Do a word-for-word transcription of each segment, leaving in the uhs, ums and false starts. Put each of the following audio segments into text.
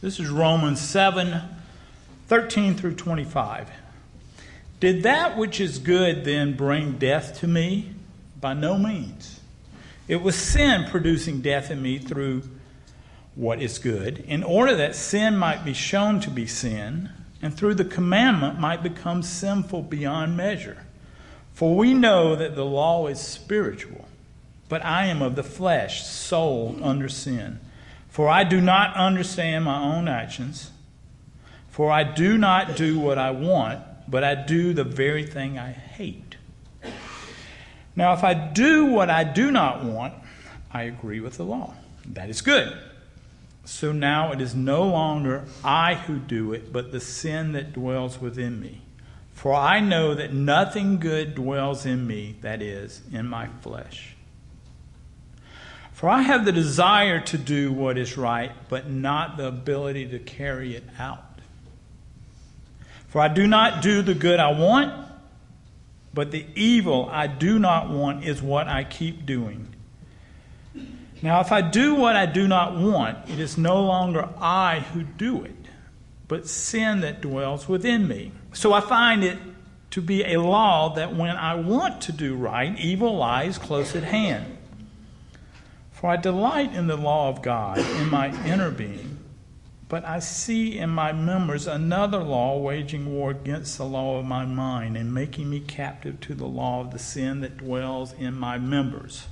This is Romans seven, thirteen through twenty-five. Did that which is good then bring death to me? By no means. It was sin producing death in me through what is good, in order that sin might be shown to be sin, and through the commandment might become sinful beyond measure. For we know that the law is spiritual, but I am of the flesh, sold under sin. For I do not understand my own actions, for I do not do what I want, but I do the very thing I hate. Now, if I do what I do not want, I agree with the law. That is good. So now it is no longer I who do it, but the sin that dwells within me. For I know that nothing good dwells in me, that is, in my flesh. For I have the desire to do what is right, but not the ability to carry it out. For I do not do the good I want, but the evil I do not want is what I keep doing. Now, if I do what I do not want, it is no longer I who do it, but sin that dwells within me. So I find it to be a law that when I want to do right, evil lies close at hand. For I delight in the law of God in my inner being, but I see in my members another law waging war against the law of my mind and making me captive to the law of the sin that dwells in my members.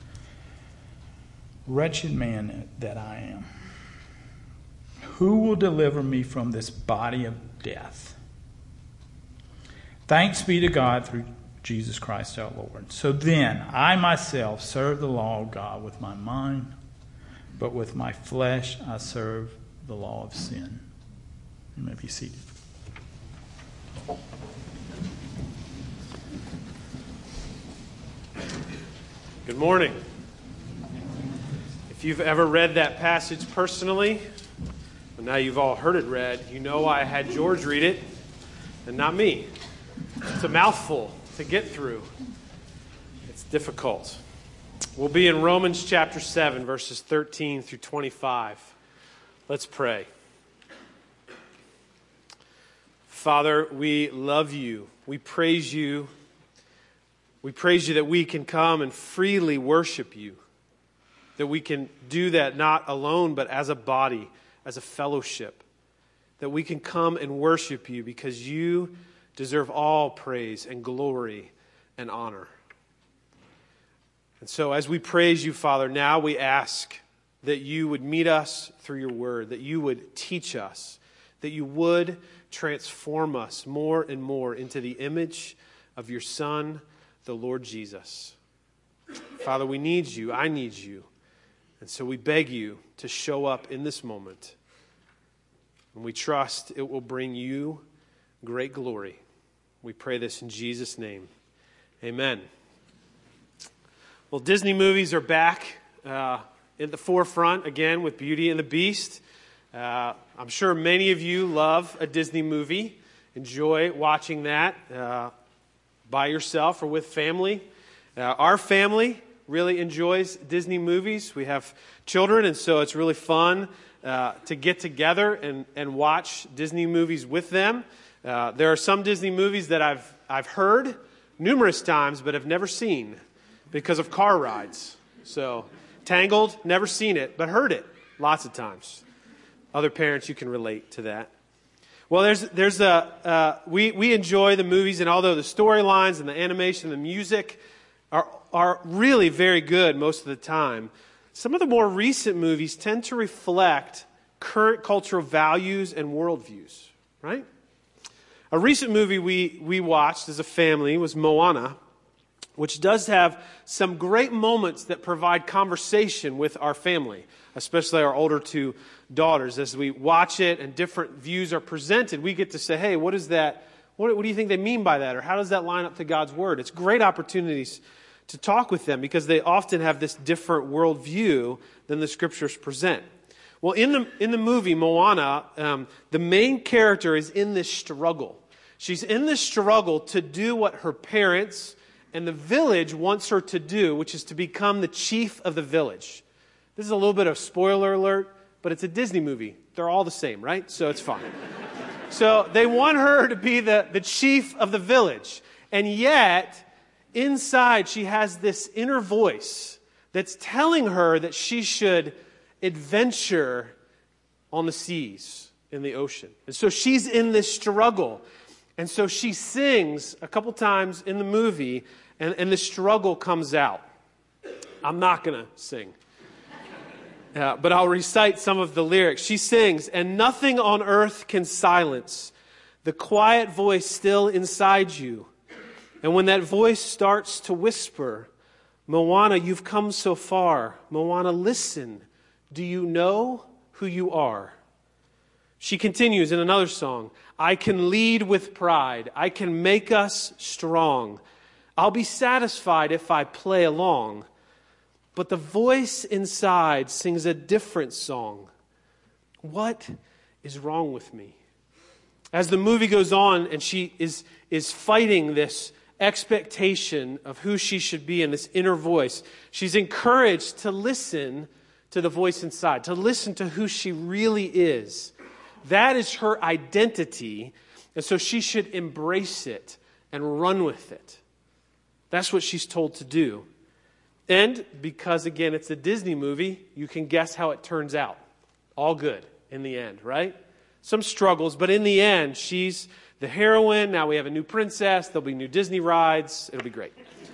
Wretched man that I am, who will deliver me from this body of death? Thanks be to God through Jesus Christ our Lord. So then, I myself serve the law of God with my mind, but with my flesh I serve the law of sin. You may be seated. Good morning. If you've ever read that passage personally, and now you've all heard it read, you know I had George read it and not me. It's a mouthful to get through. It's difficult. We'll be in Romans chapter seven, verses thirteen through twenty-five. Let's pray. Father, we love you. We praise you. We praise you that we can come and freely worship you. That we can do that not alone, but as a body, as a fellowship. That we can come and worship you because you deserve all praise and glory and honor. And so as we praise you, Father, now we ask that you would meet us through your word, that you would teach us, that you would transform us more and more into the image of your Son, the Lord Jesus. Father, we need you. I need you. And so we beg you to show up in this moment. And we trust it will bring you great glory. We pray this in Jesus' name. Amen. Well, Disney movies are back uh, at the forefront again with Beauty and the Beast. Uh, I'm sure many of you love a Disney movie, enjoy watching that uh, by yourself or with family. Uh, our family really enjoys Disney movies. We have children, and so it's really fun uh, to get together and, and watch Disney movies with them. Uh, there are some Disney movies that I've I've heard numerous times, but have never seen because of car rides. So, Tangled, never seen it, but heard it lots of times. Other parents, you can relate to that. Well, there's there's a uh, we we enjoy the movies, and although the storylines and the animation, and the music are are really very good most of the time, some of the more recent movies tend to reflect current cultural values and worldviews, right? A recent movie we, we watched as a family was Moana, which does have some great moments that provide conversation with our family, especially our older two daughters. As we watch it and different views are presented, we get to say, hey, what is that? What, what do you think they mean by that? Or how does that line up to God's Word? It's great opportunities to talk with them because they often have this different worldview than the Scriptures present. Well, in the in the movie Moana, um, the main character is in this struggle. She's in this struggle to do what her parents and the village wants her to do, which is to become the chief of the village. This is a little bit of spoiler alert, but it's a Disney movie. They're all the same, right? So it's fine. So they want her to be the, the chief of the village. And yet, inside, she has this inner voice that's telling her that she should adventure on the seas, in the ocean. And so she's in this struggle. And so she sings a couple times in the movie, and, and the struggle comes out. I'm not going to sing. Uh, but I'll recite some of the lyrics. She sings, "And nothing on earth can silence the quiet voice still inside you. And when that voice starts to whisper, Moana, you've come so far. Moana, listen. Do you know who you are?" She continues in another song, "I can lead with pride. I can make us strong. I'll be satisfied if I play along. But the voice inside sings a different song. What is wrong with me?" As the movie goes on and she is, is fighting this expectation of who she should be in this inner voice, she's encouraged to listen to the voice inside, to listen to who she really is. That is her identity, and so she should embrace it and run with it. That's what she's told to do. And because, again, it's a Disney movie, you can guess how it turns out. All good in the end, right? Some struggles, but in the end, she's the heroine. Now we have a new princess. There'll be new Disney rides. It'll be great.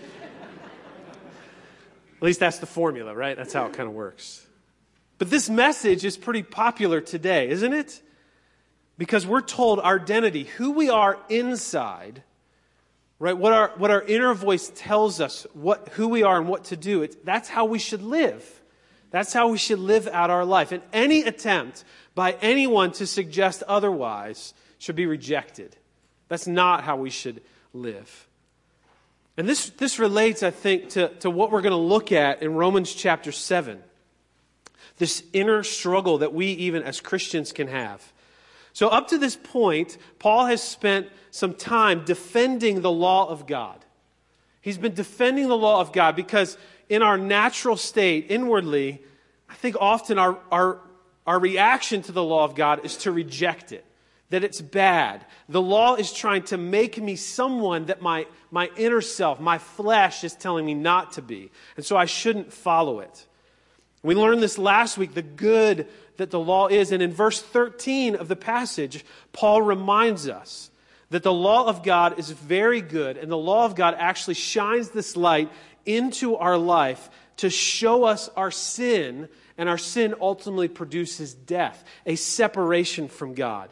At least that's the formula, right? That's how it kind of works. But this message is pretty popular today, isn't it? Because we're told our identity, who we are inside, right? What our what our inner voice tells us, what who we are and what to do. It's, that's how we should live. That's how we should live out our life. And any attempt by anyone to suggest otherwise should be rejected. That's not how we should live. And this this relates, I think, to, to what we're going to look at in Romans chapter seven. This inner struggle that we even as Christians can have. So up to this point, Paul has spent some time defending the law of God. He's been defending the law of God because in our natural state, inwardly, I think often our, our, our reaction to the law of God is to reject it, that it's bad. The law is trying to make me someone that my, my inner self, my flesh is telling me not to be. And so I shouldn't follow it. We learned this last week, the good that the law is. And in verse thirteen of the passage, Paul reminds us that the law of God is very good. And the law of God actually shines this light into our life to show us our sin. And our sin ultimately produces death, a separation from God.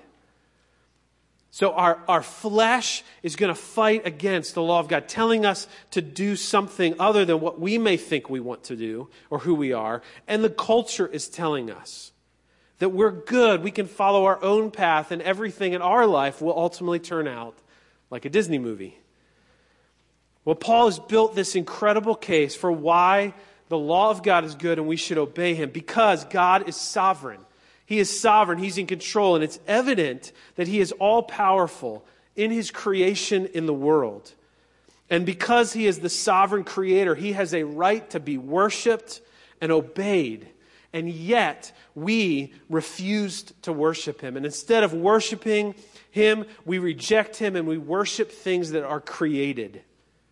So our, our flesh is going to fight against the law of God, telling us to do something other than what we may think we want to do or who we are. And the culture is telling us that we're good, we can follow our own path, and everything in our life will ultimately turn out like a Disney movie. Well, Paul has built this incredible case for why the law of God is good and we should obey him, because God is sovereign. He is sovereign. He's in control. And it's evident that he is all-powerful in his creation in the world. And because he is the sovereign creator, he has a right to be worshipped and obeyed. And yet, we refused to worship him. And instead of worshiping him, we reject him and we worship things that are created.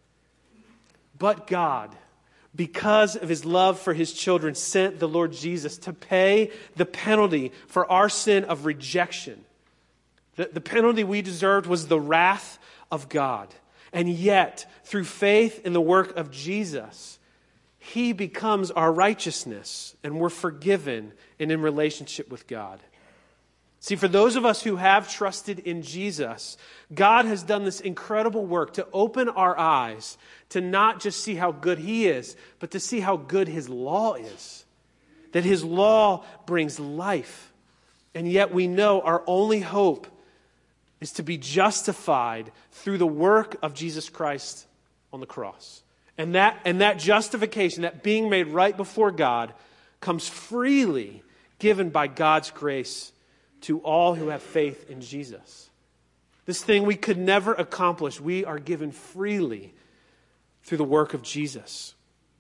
But God, because of his love for his children, sent the Lord Jesus to pay the penalty for our sin of rejection. The, the penalty we deserved was the wrath of God. And yet, through faith in the work of Jesus, he becomes our righteousness, and we're forgiven and in relationship with God. See, for those of us who have trusted in Jesus, God has done this incredible work to open our eyes to not just see how good he is, but to see how good his law is. That his law brings life. And yet we know our only hope is to be justified through the work of Jesus Christ on the cross. And that, and that justification, that being made right before God, comes freely given by God's grace to all who have faith in Jesus. This thing we could never accomplish, we are given freely through the work of Jesus.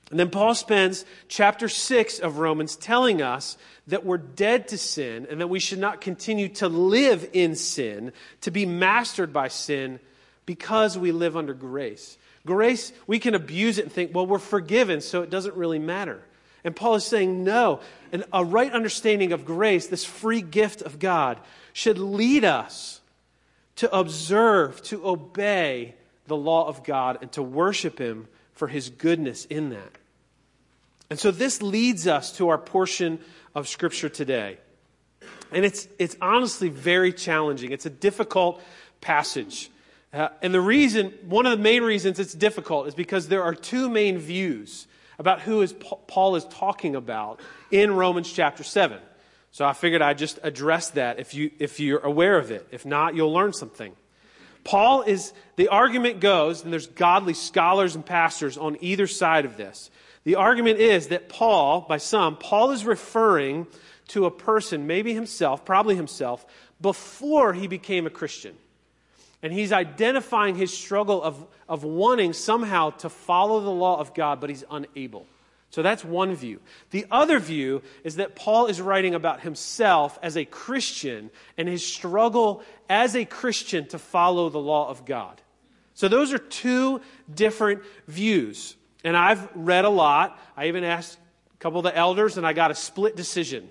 And then Paul spends chapter six of Romans telling us that we're dead to sin and that we should not continue to live in sin, to be mastered by sin, because we live under grace. Grace, we can abuse it and think, well, we're forgiven, so it doesn't really matter. And Paul is saying, no, and a right understanding of grace, this free gift of God, should lead us to observe, to obey the law of God and to worship Him for His goodness in that. And so this leads us to our portion of Scripture today. And it's it's honestly very challenging. It's a difficult passage. Uh, and the reason, one of the main reasons it's difficult is because there are two main views about who is Paul is talking about in Romans chapter seven. So I figured I'd just address that if you if you're aware of it. If not, you'll learn something. Paul is, the argument goes, and there's godly scholars and pastors on either side of this. The argument is that Paul, by some, Paul is referring to a person, maybe himself, probably himself, before he became a Christian. And he's identifying his struggle of, of wanting somehow to follow the law of God, but he's unable. So that's one view. The other view is that Paul is writing about himself as a Christian and his struggle as a Christian to follow the law of God. So those are two different views. And I've read a lot. I even asked a couple of the elders, and I got a split decision.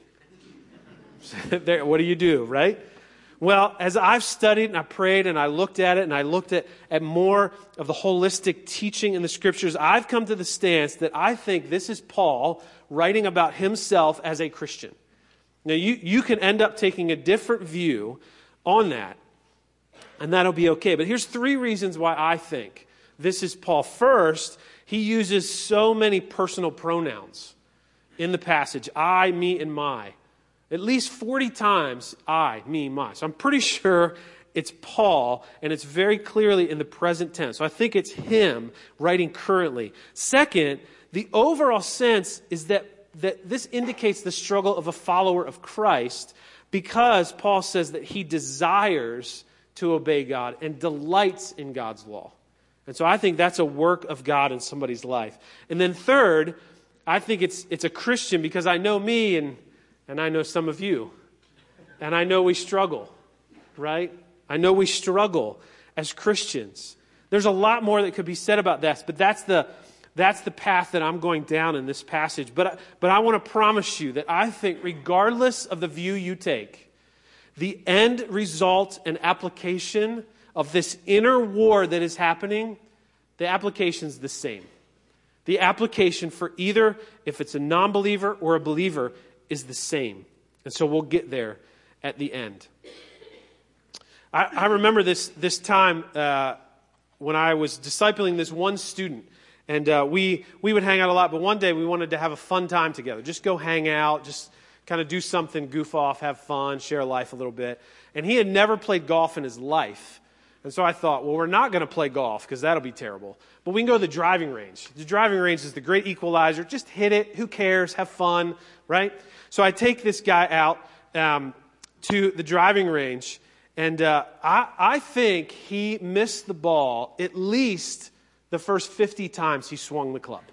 What do you do, right? Well, as I've studied and I prayed and I looked at it and I looked at, at more of the holistic teaching in the Scriptures, I've come to the stance that I think this is Paul writing about himself as a Christian. Now, you, you can end up taking a different view on that, and that'll be okay. But here's three reasons why I think this is Paul. First, he uses so many personal pronouns in the passage. I, me, and my. At least forty times, I, me, my. So I'm pretty sure it's Paul, and it's very clearly in the present tense. So I think it's him writing currently. Second, the overall sense is that, that this indicates the struggle of a follower of Christ, because Paul says that he desires to obey God and delights in God's law. And so I think that's a work of God in somebody's life. And then third, I think it's it's a Christian because I know me and and I know some of you. And I know we struggle, right? I know we struggle as Christians. There's a lot more that could be said about this, but that's the that's the path that I'm going down in this passage. But but I want to promise you that I think regardless of the view you take, the end result and application of this inner war that is happening, the application is the same. The application for either, if it's a non-believer or a believer, is the same. And so we'll get there at the end. I, I remember this, this time uh, when I was discipling this one student. And uh, we, we would hang out a lot, but one day we wanted to have a fun time together. Just go hang out, just kind of do something, goof off, have fun, share life a little bit. And he had never played golf in his life. And so I thought, well, we're not going to play golf because that'll be terrible. But we can go to the driving range. The driving range is the great equalizer. Just hit it. Who cares? Have fun, right? So I take this guy out um, to the driving range, and uh, I, I think he missed the ball at least the first fifty times he swung the club.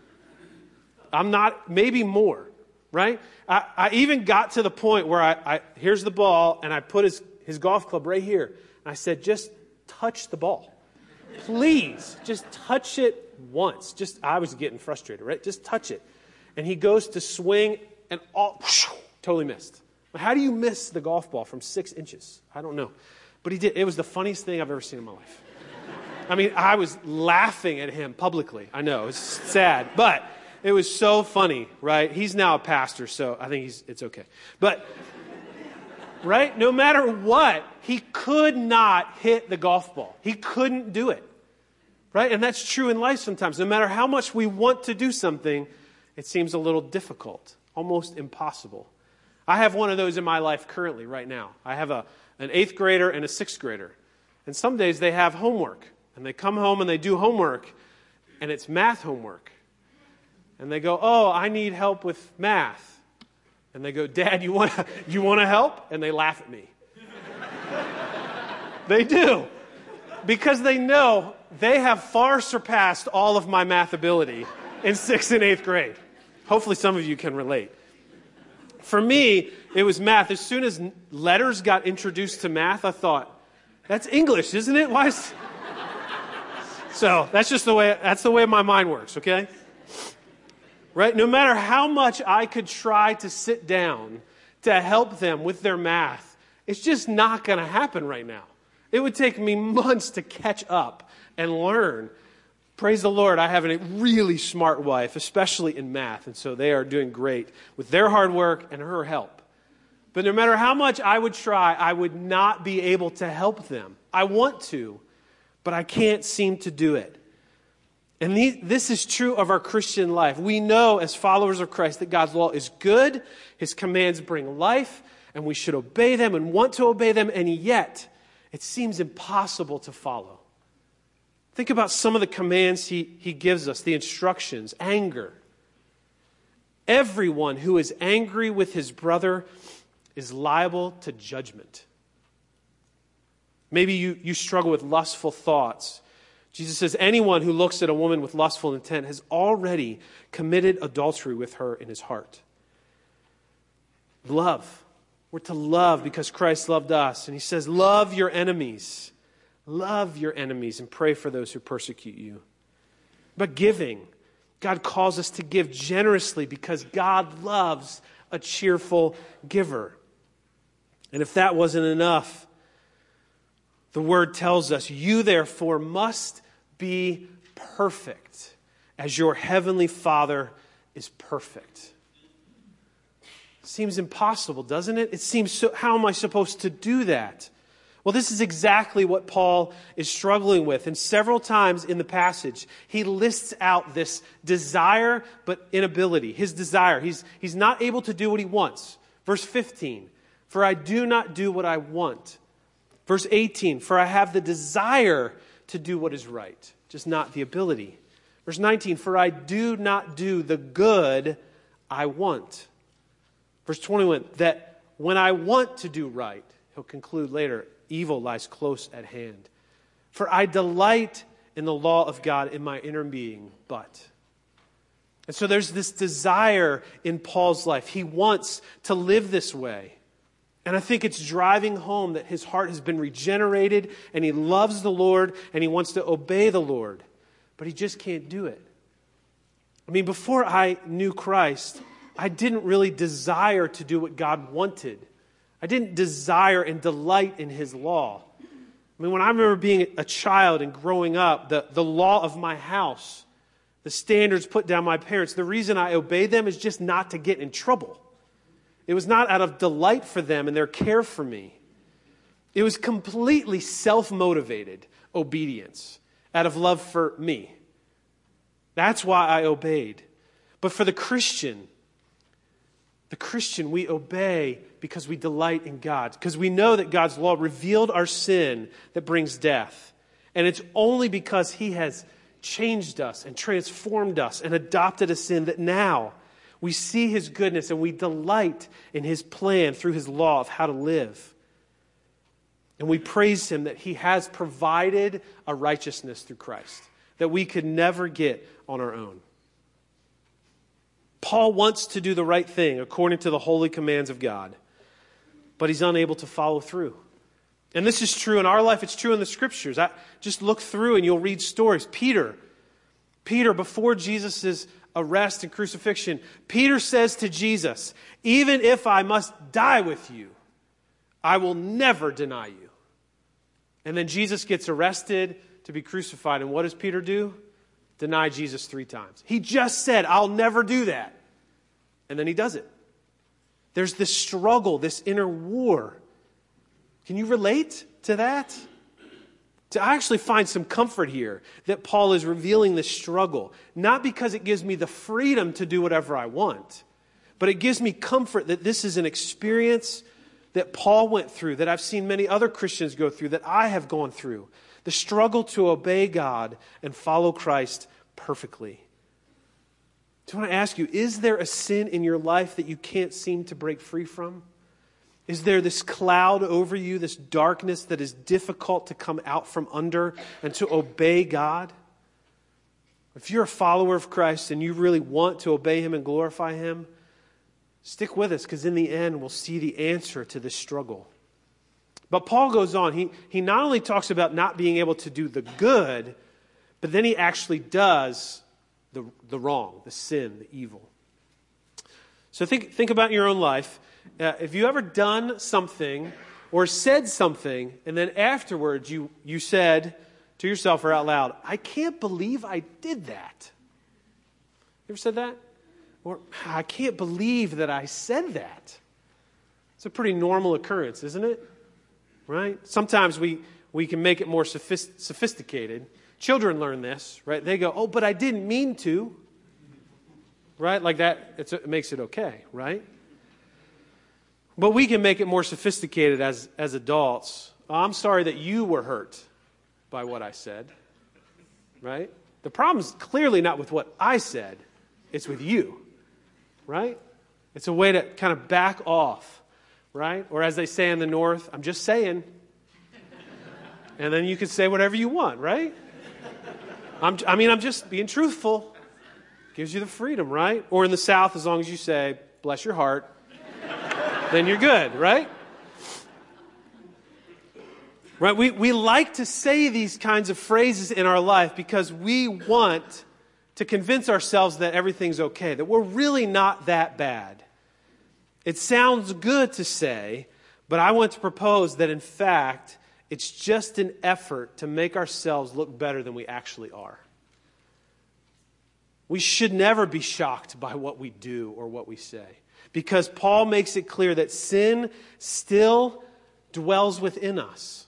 I'm not, maybe more, right? I, I even got to the point where I, I here's the ball, and I put his, his golf club right here. And I said, just touch the ball. Please, just touch it once. Just, I was getting frustrated, right? Just touch it. And he goes to swing, and all, whoosh, totally missed. How do you miss the golf ball from six inches? I don't know. But he did. It was the funniest thing I've ever seen in my life. I mean, I was laughing at him publicly. I know, it's sad. But it was so funny, right? He's now a pastor, so I think he's it's okay. But, right? No matter what, he could not hit the golf ball. He couldn't do it. Right? And that's true in life sometimes. No matter how much we want to do something, it seems a little difficult, almost impossible. I have one of those in my life currently, right now. I have a an eighth grader and a sixth grader. And some days they have homework. And they come home and they do homework. And it's math homework. And they go, oh, I need help with math. And they go, Dad, you want you want to help? And they laugh at me. They do. Because they know they have far surpassed all of my math ability. in sixth and eighth grade. Hopefully some of you can relate. For me, it was math. As soon as letters got introduced to math, I thought, that's English, isn't it? Why is... So that's just the way, that's the way my mind works, okay? Right? No matter how much I could try to sit down to help them with their math, it's just not going to happen right now. It would take me months to catch up and learn. Praise the Lord, I have a really smart wife, especially in math, and so they are doing great with their hard work and her help. But no matter how much I would try, I would not be able to help them. I want to, but I can't seem to do it. And these, this is true of our Christian life. We know as followers of Christ that God's law is good, His commands bring life, and we should obey them and want to obey them, and yet it seems impossible to follow. Think about some of the commands he, he gives us, the instructions. Anger. Everyone who is angry with his brother is liable to judgment. Maybe you, you struggle with lustful thoughts. Jesus says anyone who looks at a woman with lustful intent has already committed adultery with her in his heart. Love. We're to love because Christ loved us. And he says, love your enemies. Love your enemies and pray for those who persecute you. But giving. God calls us to give generously because God loves a cheerful giver. And if that wasn't enough, the word tells us, you therefore must be perfect as your heavenly Father is perfect. Seems impossible, doesn't it? It seems so, how am I supposed to do that? Well, this is exactly what Paul is struggling with. And several times in the passage, he lists out this desire but inability. His desire. He's, he's not able to do what he wants. Verse fifteen, for I do not do what I want. Verse eighteen, for I have the desire to do what is right, just not the ability. Verse nineteen, for I do not do the good I want. Verse twenty-one, that when I want to do right, he'll conclude later, evil lies close at hand. For I delight in the law of God in my inner being, but. And so there's this desire in Paul's life. He wants to live this way. And I think it's driving home that his heart has been regenerated and he loves the Lord and he wants to obey the Lord. But he just can't do it. I mean, before I knew Christ, I didn't really desire to do what God wanted. I didn't desire and delight in His law. I mean, when I remember being a child and growing up, the, the law of my house, the standards put down by my parents, the reason I obeyed them is just not to get in trouble. It was not out of delight for them and their care for me. It was completely self-motivated obedience out of love for me. That's why I obeyed. But for the Christian, the Christian, we obey because we delight in God. Because we know that God's law revealed our sin that brings death. And it's only because He has changed us and transformed us and adopted a sin that now we see His goodness and we delight in His plan through His law of how to live. And we praise Him that He has provided a righteousness through Christ that we could never get on our own. Paul wants to do the right thing according to the holy commands of God, but he's unable to follow through. And this is true in our life. It's true in the Scriptures. I, just look through and you'll read stories. Peter, Peter, before Jesus' arrest and crucifixion, Peter says to Jesus, even if I must die with you, I will never deny you. And then Jesus gets arrested to be crucified. And what does Peter do? Deny Jesus three times. He just said, I'll never do that. And then he does it. There's this struggle, this inner war. Can you relate to that? To actually find some comfort here that Paul is revealing this struggle. Not because it gives me the freedom to do whatever I want, but it gives me comfort that this is an experience that Paul went through, that I've seen many other Christians go through, that I have gone through. The struggle to obey God and follow Christ perfectly. So I want to ask you, is there a sin in your life that you can't seem to break free from? Is there this cloud over you, this darkness that is difficult to come out from under and to obey God? If you're a follower of Christ and you really want to obey Him and glorify Him, stick with us, because in the end we'll see the answer to this struggle. But Paul goes on. He, he not only talks about not being able to do the good, but then he actually does the, the wrong, the sin, the evil. So think, think about your own life. Uh, have you ever done something or said something, and then afterwards you, you said to yourself or out loud, I can't believe I did that? You ever said that? Or, I can't believe that I said that. It's a pretty normal occurrence, isn't it? Right? Sometimes we, we can make it more sophist- sophisticated. Children learn this, right? They go, oh, but I didn't mean to. Right? Like that, it's, it makes it okay, right? But we can make it more sophisticated as, as adults. Oh, I'm sorry that you were hurt by what I said. Right? The problem's clearly not with what I said. It's with you. Right? It's a way to kind of back off. Right? Or as they say in the North, I'm just saying. And then you can say whatever you want, right? I'm, I mean, I'm just being truthful. Gives you the freedom, right? Or in the South, as long as you say, bless your heart, then you're good, right? Right? We, we like to say these kinds of phrases in our life because we want to convince ourselves that everything's okay, that we're really not that bad. It sounds good to say, but I want to propose that in fact, it's just an effort to make ourselves look better than we actually are. We should never be shocked by what we do or what we say, because Paul makes it clear that sin still dwells within us.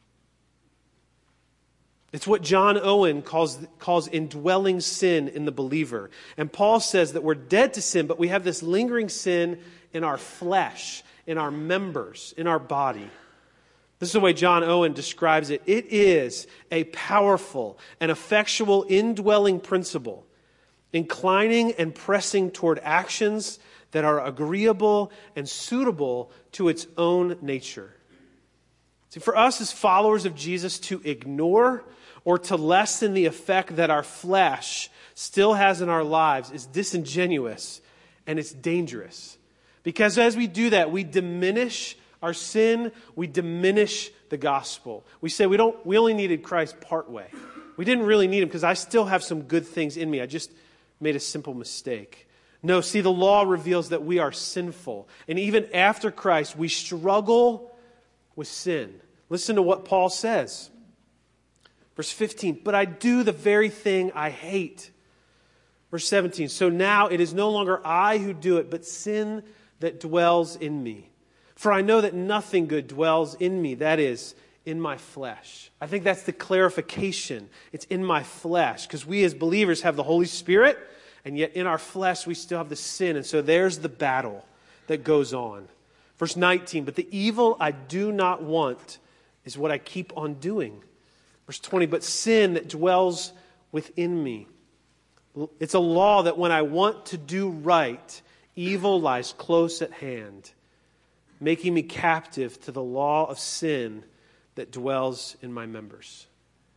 It's what John Owen calls, calls indwelling sin in the believer. And Paul says that we're dead to sin, but we have this lingering sin in our flesh, in our members, in our body. This is the way John Owen describes it. It is a powerful and effectual indwelling principle, inclining and pressing toward actions that are agreeable and suitable to its own nature. See, for us as followers of Jesus to ignore or to lessen the effect that our flesh still has in our lives is disingenuous and it's dangerous. Because as we do that, we diminish our sin, we diminish the gospel. We say we don't. We only needed Christ part way. We didn't really need Him because I still have some good things in me. I just made a simple mistake. No, see, the law reveals that we are sinful. And even after Christ, we struggle with sin. Listen to what Paul says. Verse fifteen, but I do the very thing I hate. Verse seventeen, so now it is no longer I who do it, but sin that dwells in me. For I know that nothing good dwells in me, that is, in my flesh. I think that's the clarification. It's in my flesh, because we as believers have the Holy Spirit, and yet in our flesh we still have the sin. And so there's the battle that goes on. Verse nineteen, but the evil I do not want is what I keep on doing. Verse twenty, but sin that dwells within me. It's a law that when I want to do right, evil lies close at hand, making me captive to the law of sin that dwells in my members.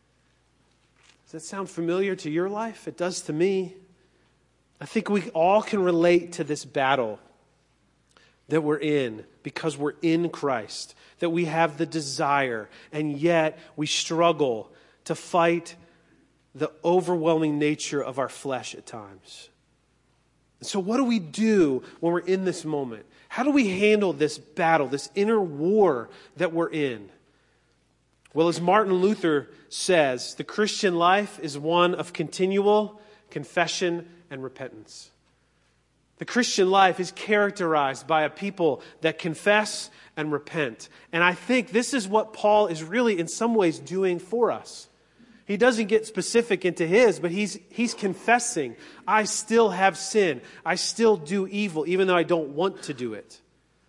Does that sound familiar to your life? It does to me. I think we all can relate to this battle that we're in because we're in Christ, that we have the desire, and yet we struggle to fight the overwhelming nature of our flesh at times. So what do we do when we're in this moment? How do we handle this battle, this inner war that we're in? Well, as Martin Luther says, the Christian life is one of continual confession and repentance. The Christian life is characterized by a people that confess and repent. And I think this is what Paul is really in some ways doing for us. He doesn't get specific into his, but he's he's confessing, I still have sin. I still do evil, even though I don't want to do it.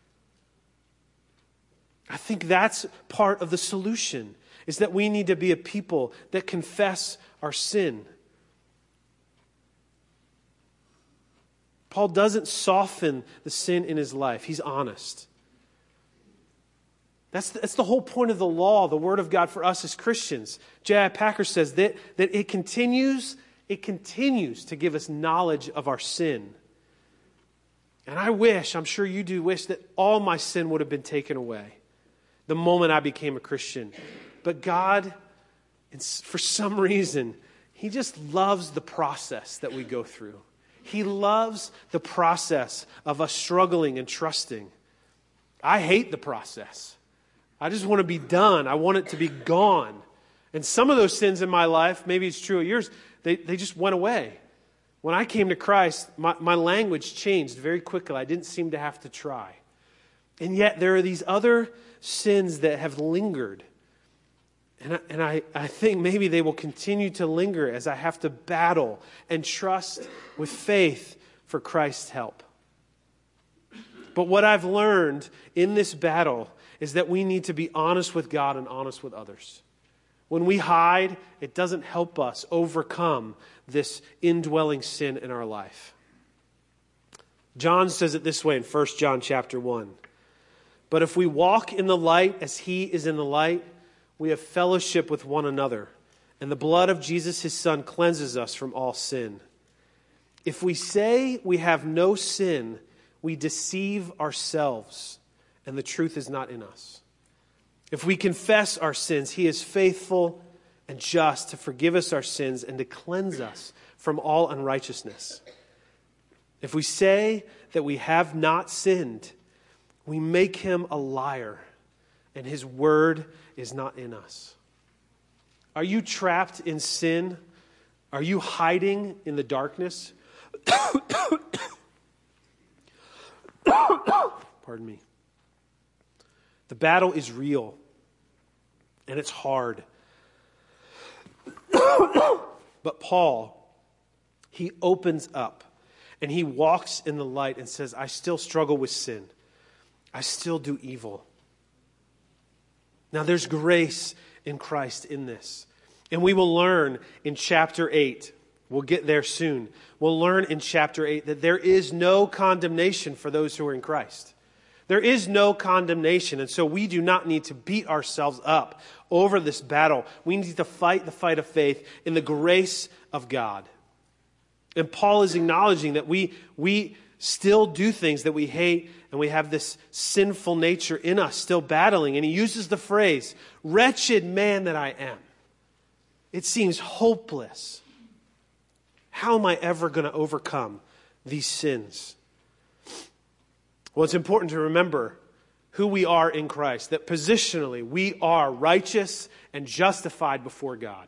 I think that's part of the solution, is that we need to be a people that confess our sin. Paul doesn't soften the sin in his life. He's honest. That's the, that's the whole point of the law, the Word of God for us as Christians. J I Packer says that, that it continues it continues to give us knowledge of our sin. And I wish, I'm sure you do wish, that all my sin would have been taken away the moment I became a Christian. But God, for some reason, He just loves the process that we go through. He loves the process of us struggling and trusting. I hate the process. I just want to be done. I want it to be gone. And some of those sins in my life, maybe it's true of yours, they, they just went away. When I came to Christ, my, my language changed very quickly. I didn't seem to have to try. And yet there are these other sins that have lingered. And, I, and I, I think maybe they will continue to linger as I have to battle and trust with faith for Christ's help. But what I've learned in this battle is that we need to be honest with God and honest with others. When we hide, it doesn't help us overcome this indwelling sin in our life. John says it this way in First John chapter one. But if we walk in the light as He is in the light, we have fellowship with one another, and the blood of Jesus, His Son, cleanses us from all sin. If we say we have no sin, we deceive ourselves, and the truth is not in us. If we confess our sins, He is faithful and just to forgive us our sins and to cleanse us from all unrighteousness. If we say that we have not sinned, we make Him a liar, and His word is not in us. Are you trapped in sin? Are you hiding in the darkness? Pardon me. The battle is real, and it's hard. But Paul, he opens up, and he walks in the light and says, I still struggle with sin. I still do evil. Now there's grace in Christ in this. And we will learn in chapter eight, we'll get there soon, we'll learn in chapter eight that there is no condemnation for those who are in Christ. There is no condemnation, and so we do not need to beat ourselves up over this battle. We need to fight the fight of faith in the grace of God. And Paul is acknowledging that we, we still do things that we hate, and we have this sinful nature in us still battling. And he uses the phrase, wretched man that I am. It seems hopeless. How am I ever going to overcome these sins? Well, it's important to remember who we are in Christ, that positionally we are righteous and justified before God.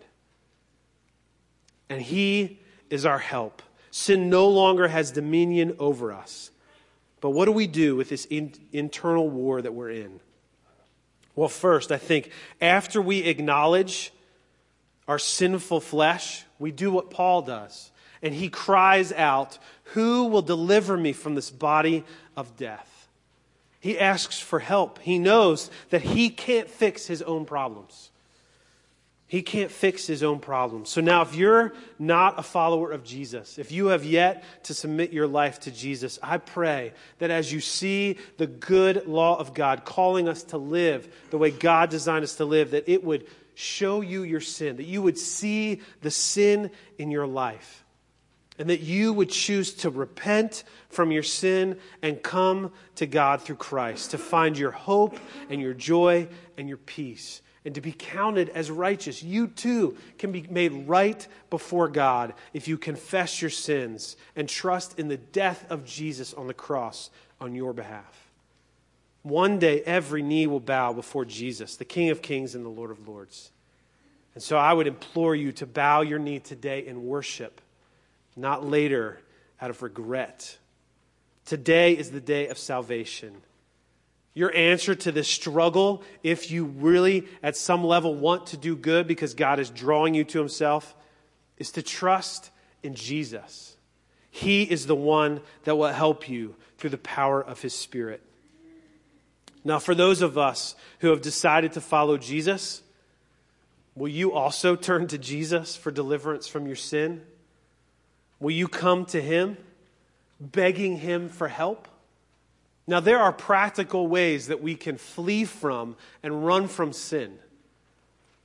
And He is our help. Sin no longer has dominion over us. But what do we do with this in, internal war that we're in? Well, first, I think after we acknowledge our sinful flesh, we do what Paul does. And he cries out, who will deliver me from this body of death? He asks for help. He knows that he can't fix his own problems. He can't fix his own problems. So now if you're not a follower of Jesus, if you have yet to submit your life to Jesus, I pray that as you see the good law of God calling us to live the way God designed us to live, that it would show you your sin, that you would see the sin in your life. And that you would choose to repent from your sin and come to God through Christ, to find your hope and your joy and your peace, and to be counted as righteous. You too can be made right before God if you confess your sins and trust in the death of Jesus on the cross on your behalf. One day every knee will bow before Jesus, the King of Kings and the Lord of Lords. And so I would implore you to bow your knee today in worship, not later out of regret. Today is the day of salvation. Your answer to this struggle, if you really at some level want to do good because God is drawing you to Himself, is to trust in Jesus. He is the one that will help you through the power of His Spirit. Now, for those of us who have decided to follow Jesus, will you also turn to Jesus for deliverance from your sin? Will you come to Him, begging Him for help? Now, there are practical ways that we can flee from and run from sin.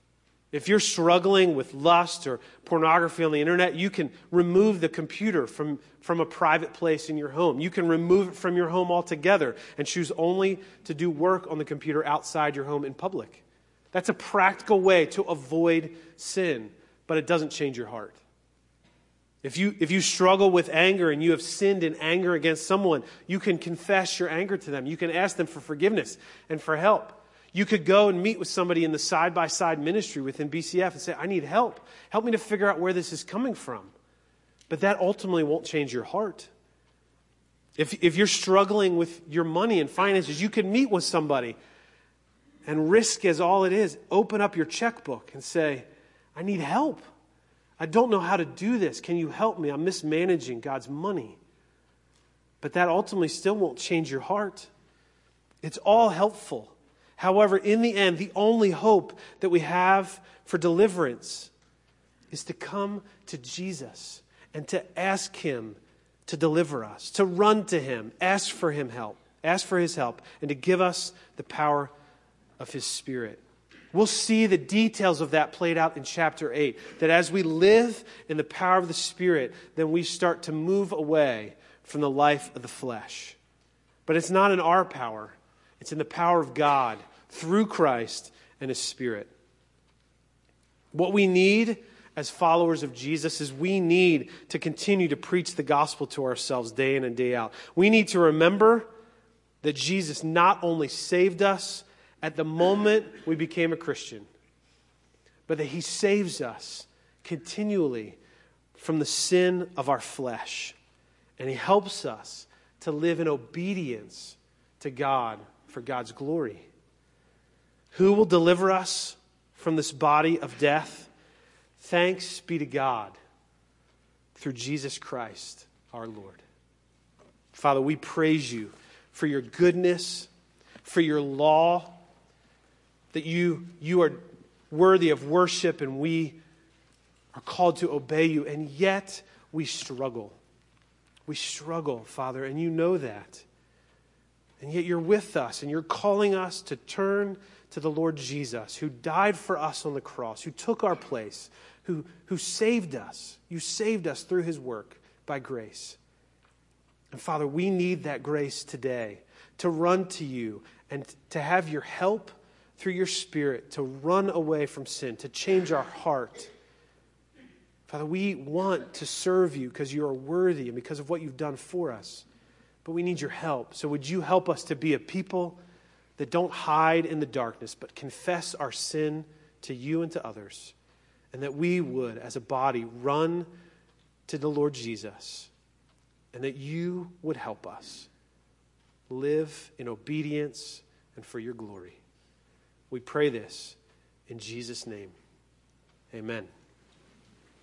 If you're struggling with lust or pornography on the internet, you can remove the computer from, from a private place in your home. You can remove it from your home altogether and choose only to do work on the computer outside your home in public. That's a practical way to avoid sin, but it doesn't change your heart. If you, if you struggle with anger and you have sinned in anger against someone, you can confess your anger to them. You can ask them for forgiveness and for help. You could go and meet with somebody in the side-by-side ministry within B C F and say, I need help. Help me to figure out where this is coming from. But that ultimately won't change your heart. If, if you're struggling with your money and finances, you can meet with somebody and risk as all it is, open up your checkbook and say, I need help. I don't know how to do this. Can you help me? I'm mismanaging God's money. But that ultimately still won't change your heart. It's all helpful. However, in the end, the only hope that we have for deliverance is to come to Jesus and to ask Him to deliver us, to run to Him, ask for Him help, ask for His help, and to give us the power of His Spirit. We'll see the details of that played out in chapter eight, that as we live in the power of the Spirit, then we start to move away from the life of the flesh. But it's not in our power. It's in the power of God through Christ and His Spirit. What we need as followers of Jesus is we need to continue to preach the gospel to ourselves day in and day out. We need to remember that Jesus not only saved us at the moment we became a Christian, but that He saves us continually from the sin of our flesh. And He helps us to live in obedience to God for God's glory. Who will deliver us from this body of death? Thanks be to God through Jesus Christ our Lord. Father, we praise You for Your goodness, for Your law, that you, you are worthy of worship and we are called to obey You, and yet we struggle. We struggle, Father, and You know that. And yet You're with us and You're calling us to turn to the Lord Jesus, who died for us on the cross, who took our place, who, who saved us. You saved us through His work by grace. And Father, we need that grace today to run to You and to have Your help through Your Spirit to run away from sin, to change our heart. Father, we want to serve You because You are worthy and because of what You've done for us. But we need Your help. So would You help us to be a people that don't hide in the darkness, but confess our sin to You and to others, and that we would, as a body, run to the Lord Jesus, and that You would help us live in obedience and for Your glory. We pray this in Jesus' name. Amen.